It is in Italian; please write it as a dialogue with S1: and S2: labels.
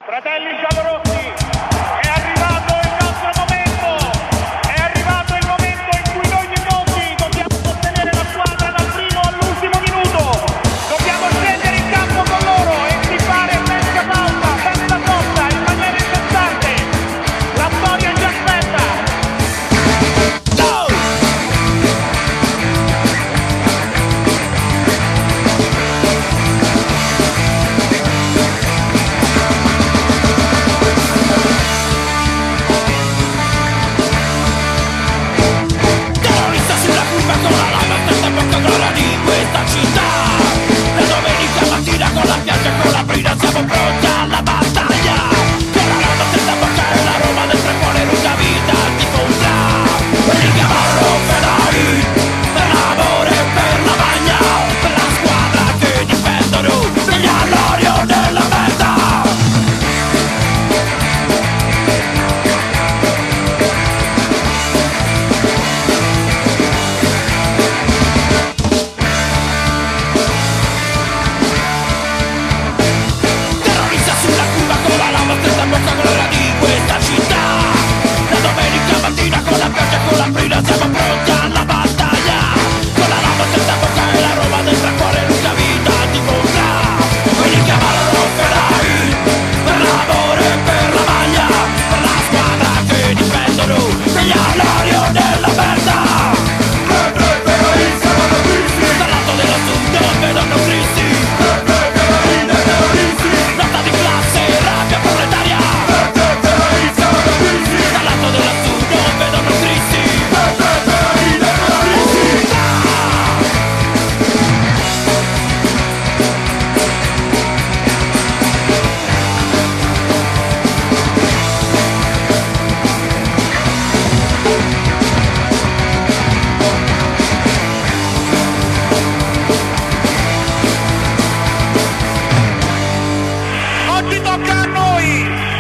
S1: Fratelli giallorossi, è arrivato il nostro momento, è arrivato il momento in cui noi tifosi dobbiamo sostenere la squadra dal primo all'ultimo minuto, dobbiamo scendere in campo con loro e tifare senza pausa, senza sosta, in maniera incessante, la storia ci aspetta. Go!
S2: Siamo pronti alla battaglia, con la lama senza bocca e la Roma del tre cuore, lunga vita tifosa. Richiamano operai, per l'amore e per la magna, per la squadra che difendono degli all'orio della meta. Siamo pronti alla battaglia, con la lama senza bocca e la Roma del tre cuore, lunga vita tifosa. Quelli che amano operai, per l'amore e per la maglia, per la squadra che difendono degli all'orio della merda. Dal lato dello sud vedono crisi, lotta di classe, rabbia proletaria. Dal lato dello sud vedono crisi.
S1: Oggi tocca a noi!